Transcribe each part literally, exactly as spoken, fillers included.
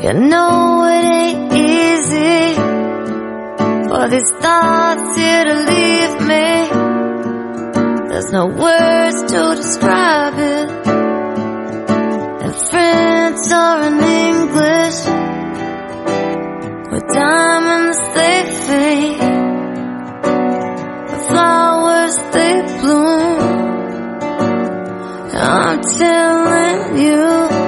You know it ain't easy for these thoughts here to leave me. There's no words to describe it in French or in English. With diamonds they fade, the flowers they bloom. I'm telling you,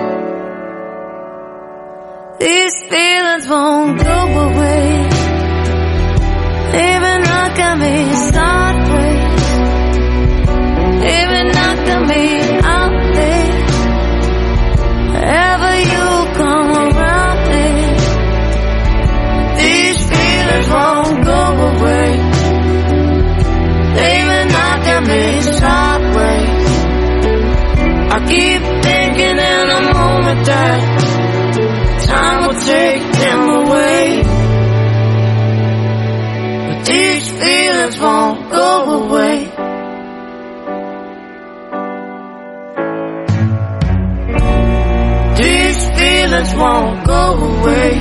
these feelings won't go away. Even knocking me sideways, even knocking me out there. Wherever you come around me, these feelings won't go away. Even knocking me sideways. I keep thinking in a moment that time will take them away, but these feelings won't go away. These feelings won't go away.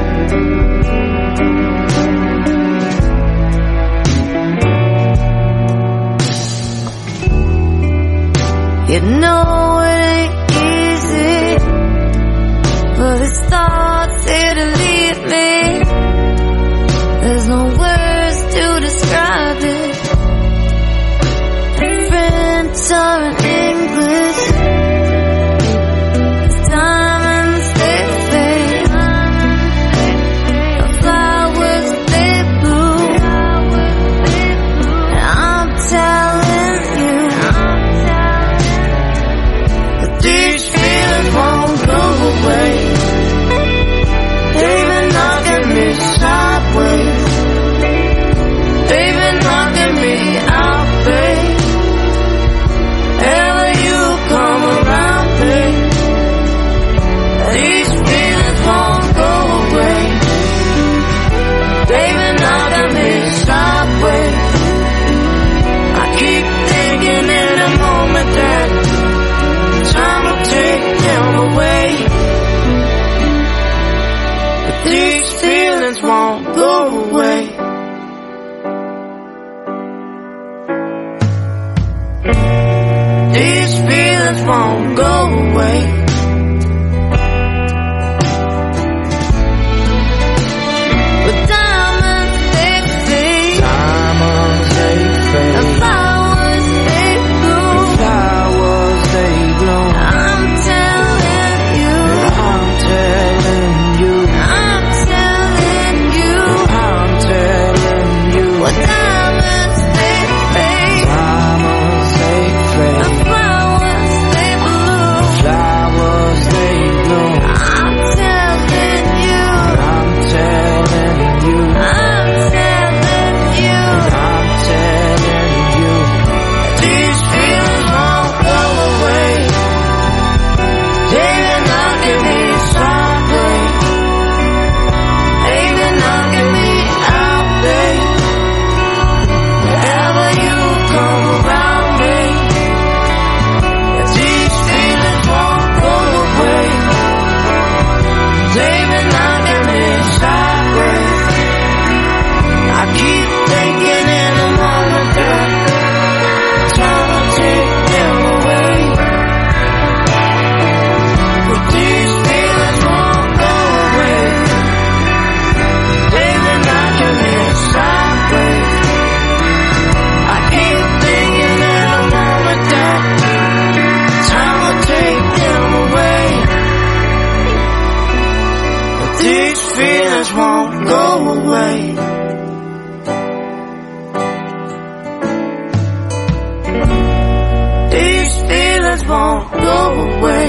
You know it ain't easy for these thoughts here to leave me. There's no words to describe it in French or in English. The diamonds they fade, the flowers they bloom. And I'm telling you, these feelings won't go away. They've been knocking me sideways, they've been knocking me out, babe. Ever you come around me, these feelings won't go away. They've been knocking me sideways. I keep thinking in a moment that time will take them away, but these feelings won't go away. These feelings won't go away. But diamonds they fade, diamonds they fade, the flowers they bloom, flowers they bloom. I'm telling you, I'm telling you, I'm telling you, I'm telling you. What diamonds they fade, diamonds they fade, the flowers they bloom, flowers they bloom. I'm telling you, I'm telling you, I'm telling you, I'm telling you. These feelings won't go away. They've been knocking me sideways, they've been knocking me out, babe. Wherever you come around me, these feelings won't go away. They've been knocking me sideways. I keep thinking in a moment that time will take them away, but these feelings won't go away. They've been knocking me sideways. I keep thinking in a moment that time will take them away, but these feelings won't go away. These feelings won't go away.